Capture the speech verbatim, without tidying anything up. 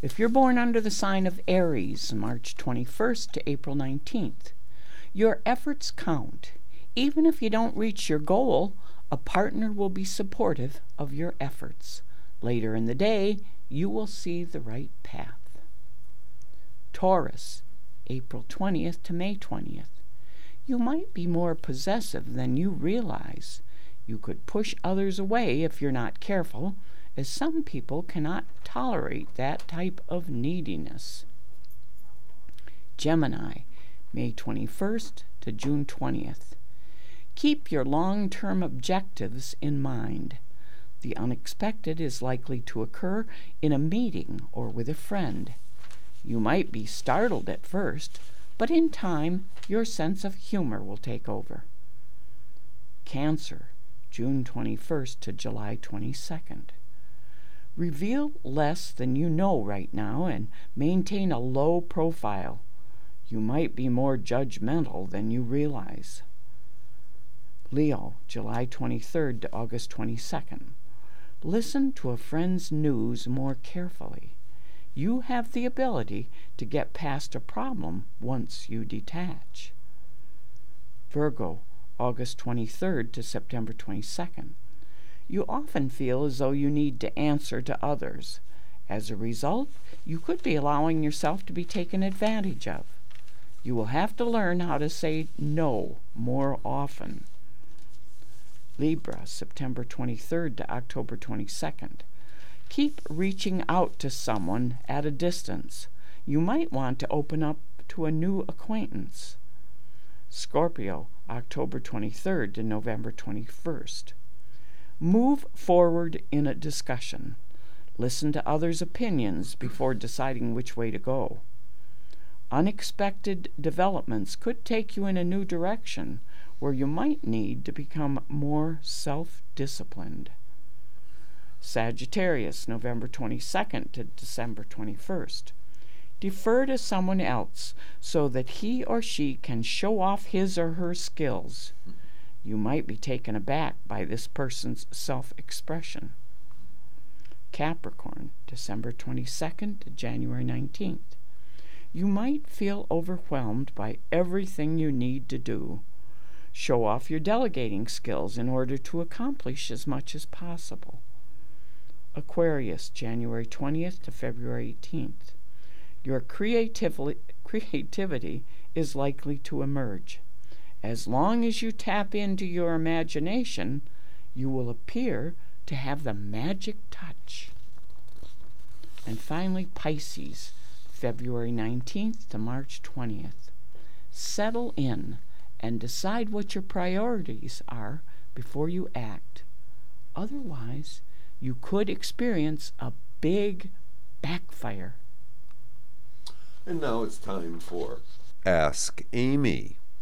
If you're born under the sign of Aries, March twenty-first to April nineteenth, your efforts count. Even if you don't reach your goal, a partner will be supportive of your efforts. Later in the day, you will see the right path. Taurus, April twentieth to May twentieth. You might be more possessive than you realize. You could push others away if you're not careful, as some people cannot tolerate that type of neediness. Gemini, May twenty-first to June twentieth. Keep your long-term objectives in mind. The unexpected is likely to occur in a meeting or with a friend. You might be startled at first, but in time, your sense of humor will take over. Cancer, June twenty-first to July twenty-second. Reveal less than you know right now and maintain a low profile. You might be more judgmental than you realize. Leo, July twenty-third to August twenty-second. Listen to a friend's news more carefully. You have the ability to get past a problem once you detach. Virgo, August twenty-third to September twenty-second. You often feel as though you need to answer to others. As a result, you could be allowing yourself to be taken advantage of. You will have to learn how to say no more often. Libra, September twenty-third to October twenty-second. Keep reaching out to someone at a distance. You might want to open up to a new acquaintance. Scorpio, October twenty-third to November twenty-first. Move forward in a discussion. Listen to others' opinions before deciding which way to go. Unexpected developments could take you in a new direction where you might need to become more self-disciplined. Sagittarius, November twenty-second to December twenty-first. Defer to someone else so that he or she can show off his or her skills. You might be taken aback by this person's self-expression. Capricorn, December twenty-second to January nineteenth. You might feel overwhelmed by everything you need to do. Show off your delegating skills in order to accomplish as much as possible. Aquarius, January twentieth to February eighteenth. Your creativity, creativity is likely to emerge. As long as you tap into your imagination, you will appear to have the magic touch. And finally, Pisces, February nineteenth to March twentieth. Settle in and decide what your priorities are before you act. Otherwise, you could experience a big backfire. And now it's time for Ask Amy.